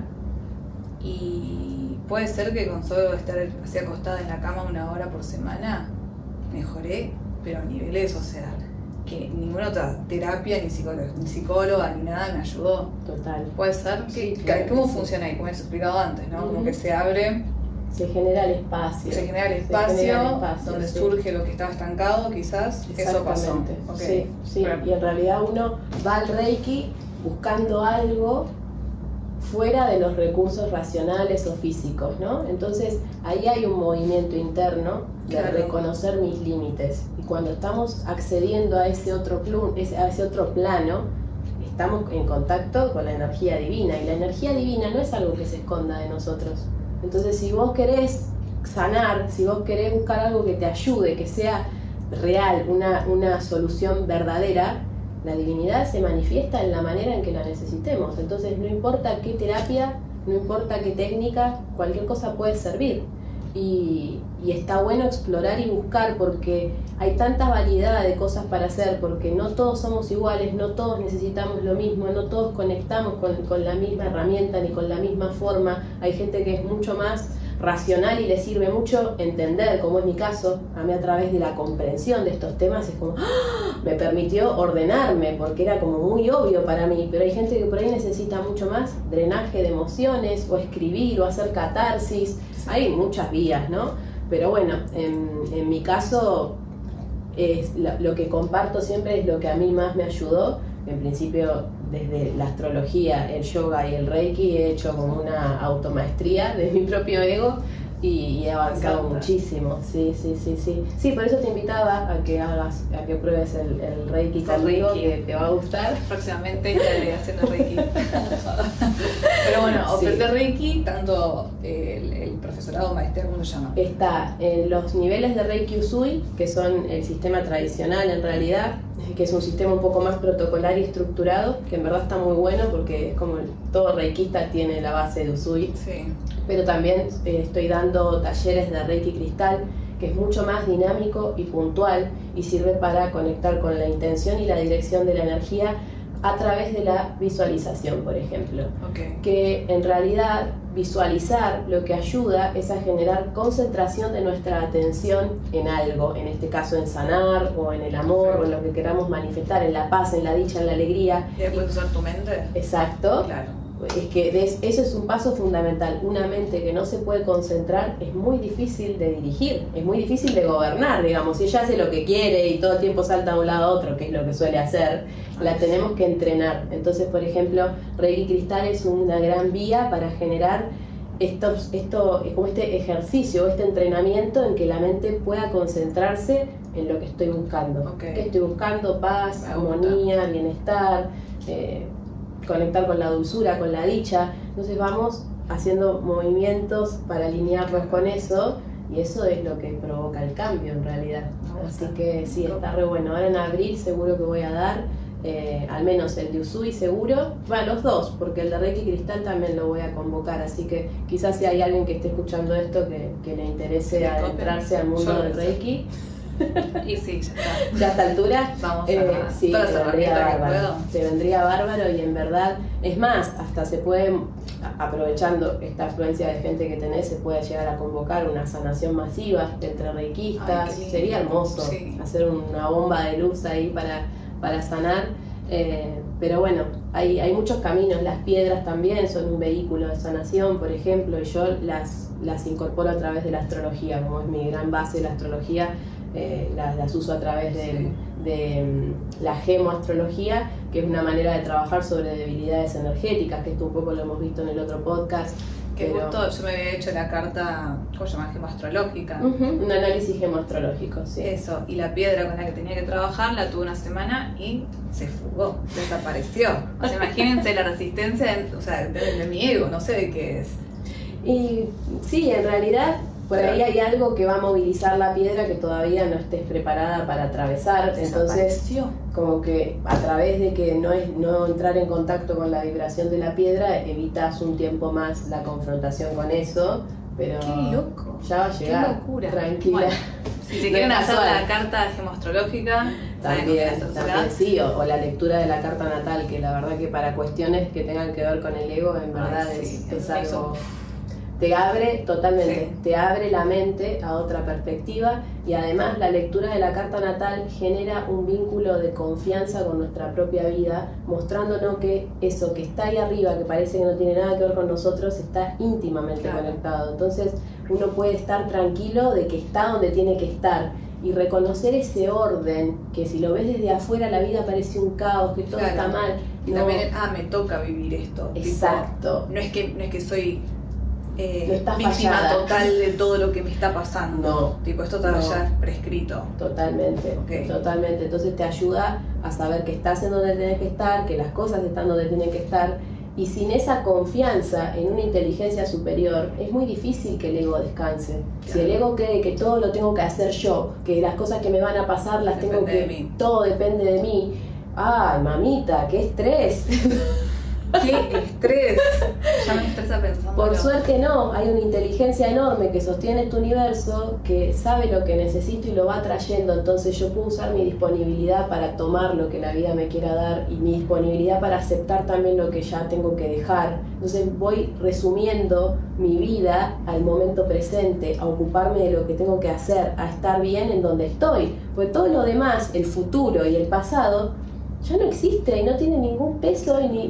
S3: y puede ser que con solo estar así acostada en la cama 1 hora por semana, mejoré, pero a niveles, o sea, que ninguna otra terapia, ni psicóloga, ni nada me ayudó.
S4: Total.
S3: Puede ser. ¿Cómo funciona ahí? Como has explicado antes, ¿no? Como que se abre.
S4: Se genera el espacio.
S3: Se genera el espacio donde surge lo que estaba estancado, quizás. Eso pasó.
S4: Okay. Sí. Y en realidad uno va al Reiki buscando algo fuera de los recursos racionales o físicos, ¿no? Entonces ahí hay un movimiento interno de reconocer mis límites. Y cuando estamos accediendo a ese otro plano, estamos en contacto con la energía divina. Y la energía divina no es algo que se esconda de nosotros. Entonces, si vos querés sanar, si vos querés buscar algo que te ayude, que sea real, una solución verdadera, la divinidad se manifiesta en la manera en que la necesitemos. Entonces, no importa qué terapia, no importa qué técnica, cualquier cosa puede servir. Y está bueno explorar y buscar, porque hay tanta variedad de cosas para hacer, porque no todos somos iguales, no todos necesitamos lo mismo, no todos conectamos con la misma herramienta ni con la misma forma. Hay gente que es mucho más racional y le sirve mucho entender, como es mi caso, a mí a través de la comprensión de estos temas, es como, ¡ah!, me permitió ordenarme, porque era como muy obvio para mí, pero hay gente que por ahí necesita mucho más drenaje de emociones, o escribir, o hacer catarsis, hay muchas vías, ¿no? Pero bueno, en mi caso, lo que comparto siempre es lo que a mí más me ayudó. En principio, desde la astrología, el yoga y el reiki, he hecho como una automaestría de mi propio ego y he avanzado muchísimo. Sí, por eso te invitaba a que pruebes el reiki conmigo, que te va a gustar.
S3: Próximamente estaré haciendo reiki. Pero bueno, ofrecer reiki, tanto el profesorado, maestría, ¿cómo se llama?
S4: Está en los niveles de Reiki Usui, que son el sistema tradicional en realidad, que es un sistema un poco más protocolar y estructurado, que en verdad está muy bueno porque es como todo reikista tiene la base de Usui.
S3: Sí.
S4: Pero también estoy dando talleres de Reiki Cristal, que es mucho más dinámico y puntual y sirve para conectar con la intención y la dirección de la energía a través de la visualización, por ejemplo.
S3: Okay.
S4: Que en realidad visualizar lo que ayuda es a generar concentración de nuestra atención en algo, en este caso en sanar o en el amor o en lo que queramos manifestar, en la paz, en la dicha, en la alegría.
S3: ¿Y después usar tu mente?
S4: Exacto.
S3: Claro.
S4: Es que eso es un paso fundamental. Una mente que no se puede concentrar es muy difícil de dirigir, es muy difícil de gobernar, digamos. Si ella hace lo que quiere y todo el tiempo salta de un lado a otro, que es lo que suele hacer, la tenemos que entrenar. Entonces, por ejemplo, Reiki Cristal es una gran vía para generar como este ejercicio, este entrenamiento en que la mente pueda concentrarse en lo que estoy buscando.
S3: Okay.
S4: ¿Qué estoy buscando? Paz, armonía, bienestar, conectar con la dulzura, con la dicha. Entonces vamos haciendo movimientos para alinearnos con eso, y eso es lo que provoca el cambio en realidad. Así que sí, está re bueno. Ahora en abril seguro que voy a dar, al menos el de Usui seguro, bueno, los dos, porque el de Reiki Cristal también lo voy a convocar, así que quizás si hay alguien que esté escuchando esto que le interese adentrarse al mundo del Reiki.
S3: Y sí, ya está.
S4: Ya a esta altura,
S3: vamos a
S4: sí, te vendría bárbaro, y en verdad, es más, hasta se puede, aprovechando esta afluencia de gente que tenés, se puede llegar a convocar una sanación masiva entre reikistas. Sería hermoso hacer una bomba de luz ahí para sanar, pero bueno, hay muchos caminos. Las piedras también son un vehículo de sanación, por ejemplo, y yo las incorporo a través de la astrología, como es mi gran base la astrología. Las uso a través de la gemoastrología, que es una manera de trabajar sobre debilidades energéticas, que esto un poco lo hemos visto en el otro podcast.
S3: Que justo yo me había hecho la carta, ¿cómo se llama? Gemoastrológica.
S4: Un análisis gemoastrológico, sí.
S3: Eso, y la piedra con la que tenía que trabajar la tuve una semana y se fugó, desapareció. O sea, imagínense la resistencia de mi ego, no sé de qué es.
S4: Y sí, en realidad por ahí hay algo que va a movilizar la piedra que todavía no estés preparada para atravesar. Entonces, como que a través de que no entrar en contacto con la vibración de la piedra, evitas un tiempo más la confrontación con eso. Pero
S3: qué loco,
S4: ya va a llegar.
S3: Qué locura.
S4: Tranquila.
S3: Bueno, si se quieren hacer la carta gemoastrológica,
S4: también sí, o la lectura de la carta natal, que la verdad que para cuestiones que tengan que ver con el ego, en verdad es algo... Te abre totalmente, te abre la mente a otra perspectiva, y además la lectura de la carta natal genera un vínculo de confianza con nuestra propia vida, mostrándonos que eso que está ahí arriba, que parece que no tiene nada que ver con nosotros, está íntimamente conectado. Entonces uno puede estar tranquilo de que está donde tiene que estar, y reconocer ese orden, que si lo ves desde afuera la vida parece un caos, que todo está mal.
S3: Y también, me toca vivir esto.
S4: Exacto.
S3: Tipo, no es que soy...
S4: no estás
S3: víctima
S4: fallada.
S3: total de todo lo que me está pasando.
S4: No.
S3: Tipo, esto está ya prescrito.
S4: Totalmente. Entonces te ayuda a saber que estás en donde tenés que estar, que las cosas están donde tienen que estar, y sin esa confianza en una inteligencia superior es muy difícil que el ego descanse. Claro. Si el ego cree que todo lo tengo que hacer yo, que las cosas que me van a pasar las tengo que... Todo depende de mí. ¡Ay, mamita, qué estrés!
S3: ¡Qué estrés! Ya me estresa pensando.
S4: Por suerte no, hay una inteligencia enorme que sostiene este universo, que sabe lo que necesito y lo va trayendo. Entonces yo puedo usar mi disponibilidad para tomar lo que la vida me quiera dar y mi disponibilidad para aceptar también lo que ya tengo que dejar. Entonces voy resumiendo mi vida al momento presente, a ocuparme de lo que tengo que hacer, a estar bien en donde estoy. Porque todo lo demás, el futuro y el pasado, ya no existe y no tiene ningún peso y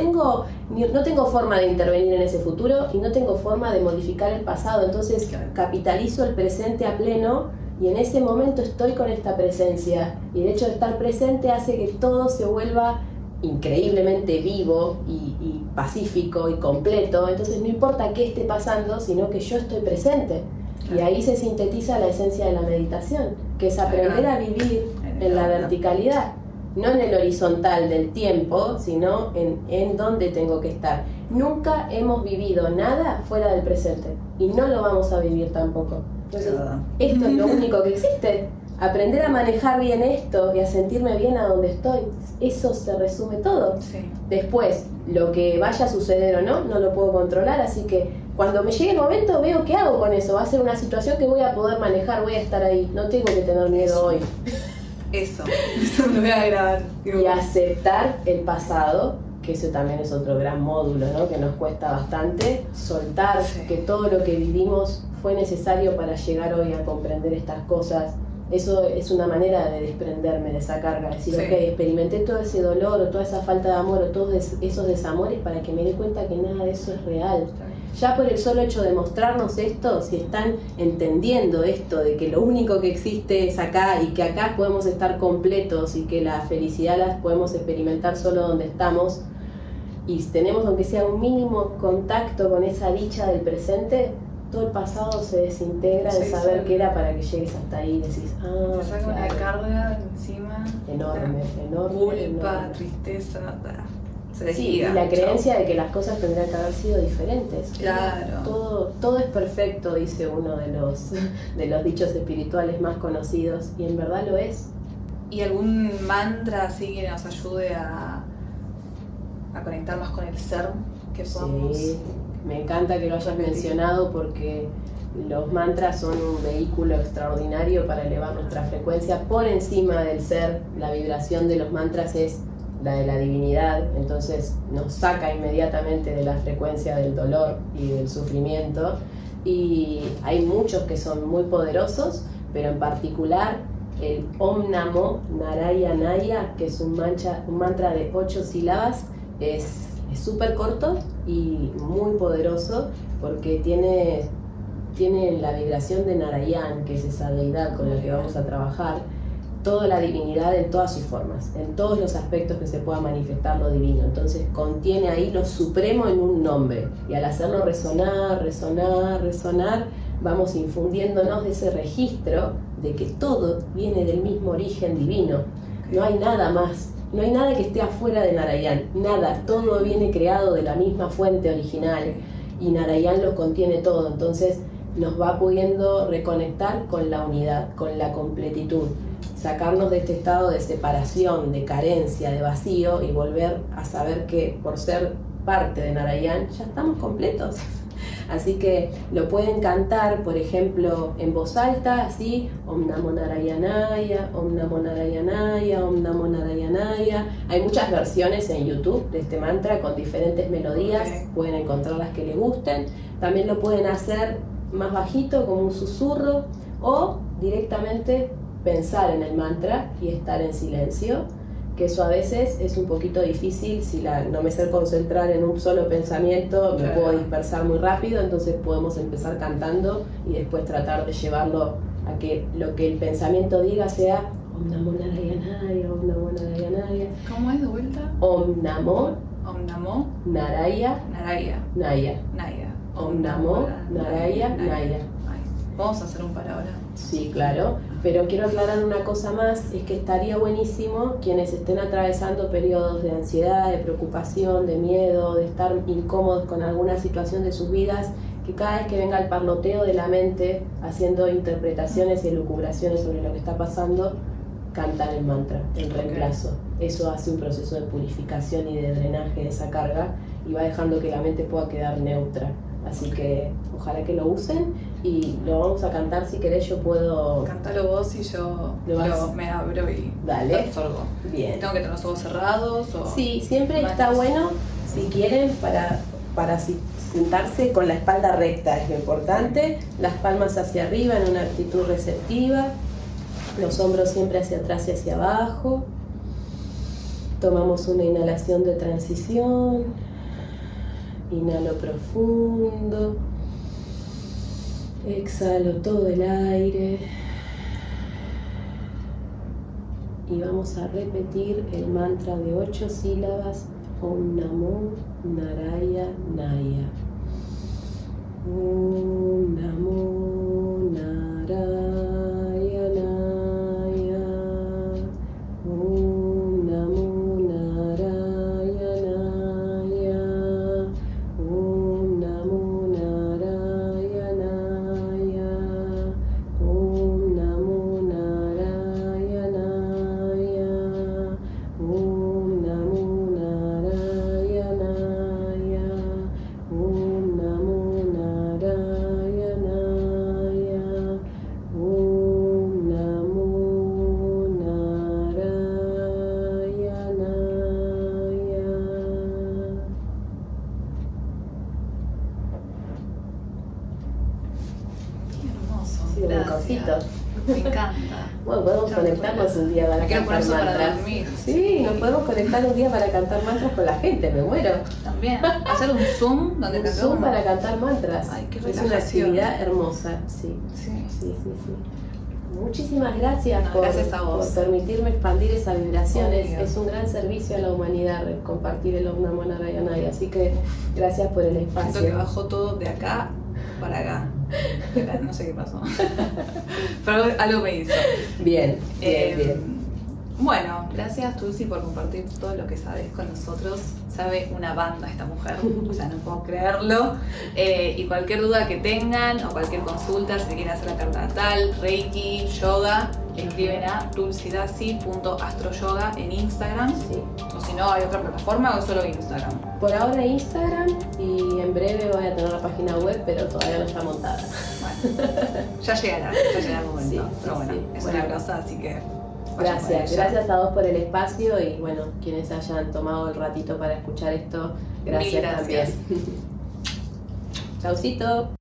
S4: no tengo forma de intervenir en ese futuro y no tengo forma de modificar el pasado. Entonces capitalizo el presente a pleno y en ese momento estoy con esta presencia, y el hecho de estar presente hace que todo se vuelva increíblemente vivo y pacífico y completo. Entonces no importa qué esté pasando, sino que yo estoy presente. Y ahí se sintetiza la esencia de la meditación, que es aprender a vivir en la verticalidad, no en el horizontal del tiempo, sino en donde tengo que estar. Nunca hemos vivido nada fuera del presente y no lo vamos a vivir tampoco. Entonces, esto es lo único que existe. Aprender a manejar bien esto y a sentirme bien a donde estoy, eso se resume todo.
S3: Sí.
S4: Después, lo que vaya a suceder o no, no lo puedo controlar, así que cuando me llegue el momento veo qué hago con eso. Va a ser una situación que voy a poder manejar, voy a estar ahí, no tengo que tener miedo hoy.
S3: Eso me voy a grabar.
S4: Y aceptar el pasado, que eso también es otro gran módulo, ¿no? Que nos cuesta bastante, soltar que todo lo que vivimos fue necesario para llegar hoy a comprender estas cosas. Eso es una manera de desprenderme de esa carga, decir, ok, experimenté todo ese dolor o toda esa falta de amor o todos esos desamores para que me dé cuenta que nada de eso es real. Ya por el solo hecho de mostrarnos esto, si están entendiendo esto de que lo único que existe es acá y que acá podemos estar completos y que la felicidad la podemos experimentar solo donde estamos, y tenemos aunque sea un mínimo contacto con esa dicha del presente, todo el pasado se desintegra de saber qué era para que llegues hasta ahí y decís,
S3: te saca
S4: claro,
S3: una carga encima
S4: enorme,
S3: culpa,
S4: enorme.
S3: tristeza, se
S4: Sí,
S3: desliga.
S4: y la creencia de que las cosas tendrían que haber sido diferentes.
S3: Claro.
S4: Todo es perfecto, dice uno de los dichos espirituales más conocidos, y en verdad lo es.
S3: ¿Y algún mantra así que nos ayude a conectar más con el ser que somos?
S4: Sí, me encanta que lo hayas mencionado porque los mantras son un vehículo extraordinario para elevar nuestra frecuencia por encima del ser. La vibración de los mantras es la de la divinidad, entonces nos saca inmediatamente de la frecuencia del dolor y del sufrimiento, y hay muchos que son muy poderosos, pero en particular el Om Namo Narayanaya, que es un mantra de 8 sílabas, es súper corto y muy poderoso porque tiene la vibración de Narayan, que es esa deidad con la que vamos a trabajar, toda la divinidad en todas sus formas, en todos los aspectos que se pueda manifestar lo divino. Entonces contiene ahí lo supremo en un nombre, y al hacerlo resonar, vamos infundiéndonos de ese registro de que todo viene del mismo origen divino. No hay nada más, no hay nada que esté afuera de Narayan, nada, todo viene creado de la misma fuente original y Narayan lo contiene todo. Entonces nos va pudiendo reconectar con la unidad, con la completitud, sacarnos de este estado de separación, de carencia, de vacío, y volver a saber que por ser parte de Narayan ya estamos completos. Así que lo pueden cantar, por ejemplo, en voz alta, así, Om Namo Narayanaya, Om Namo Narayanaya, Om Namo Narayanaya. Hay muchas versiones en YouTube de este mantra con diferentes melodías, pueden encontrar las que les gusten. También lo pueden hacer más bajito, como un susurro, o directamente pensar en el mantra y estar en silencio, que eso a veces es un poquito difícil. Si no me sé concentrar en un solo pensamiento, me puedo dispersar muy rápido. Entonces podemos empezar cantando y después tratar de llevarlo a que lo que el pensamiento diga sea Om Namo Narayanaya, Om Namo Narayanaya.
S3: ¿Cómo es de vuelta?
S4: Om Namo
S3: Naraya.
S4: Om Namo Narayanaya.
S3: Vamos a hacer un para ahora.
S4: Sí, claro, pero quiero aclarar una cosa más, es que estaría buenísimo quienes estén atravesando periodos de ansiedad, de preocupación, de miedo, de estar incómodos con alguna situación de sus vidas, que cada vez que venga el parloteo de la mente, haciendo interpretaciones y elucubraciones sobre lo que está pasando, cantar el mantra en reemplazo. Eso hace un proceso de purificación y de drenaje de esa carga y va dejando que la mente pueda quedar neutra. Así que ojalá que lo usen y lo vamos a cantar. Si querés yo puedo...
S3: Cántalo vos y yo me abro y
S4: dale.
S3: absorbo.
S4: Bien.
S3: ¿Tengo que tener los ojos cerrados? O...
S4: Sí, siempre está bueno, si quieren, para sentarse con la espalda recta, es lo importante. Las palmas hacia arriba en una actitud receptiva. Los hombros siempre hacia atrás y hacia abajo. Tomamos una inhalación de transición. Inhalo profundo. Exhalo todo el aire. Y vamos a repetir el mantra de 8 sílabas. Om Namo Narayana. Om Namo Narayana.
S3: Me encanta.
S4: Bueno, podemos conectarnos un día para cantar mantras.
S3: Para dormir.
S4: Sí, nos podemos conectar un día para cantar mantras con la gente, me muero.
S3: También. Hacer un Zoom donde cantamos.
S4: Zoom para cantar mantras.
S3: Ay, qué
S4: es
S3: relajación.
S4: una actividad hermosa, sí. Muchísimas gracias,
S3: gracias a vos.
S4: por permitirme expandir esa vibración. Es un gran servicio a la humanidad compartir el Om Namo Narayana. Así que gracias por el espacio.
S3: Siento que bajó todo de acá para acá. No sé qué pasó. Pero algo me hizo.
S4: Bien.
S3: Bueno, gracias Tulsi por compartir todo lo que sabes con nosotros. Sabe una banda esta mujer, o sea, no puedo creerlo. Y cualquier duda que tengan o cualquier consulta, si quieren hacer la carta natal, Reiki, yoga, escriben a tulsidasi.astroyoga en Instagram. Sí. O si no, hay otra plataforma o solo Instagram.
S4: Por ahora Instagram y en breve voy a tener la página web, pero todavía no está montada.
S3: Bueno, ya llegará el momento. Sí, pero bueno, es una cosa, así que...
S4: Gracias a vos por el espacio y bueno, quienes hayan tomado el ratito para escuchar esto, gracias. También. Chaucito.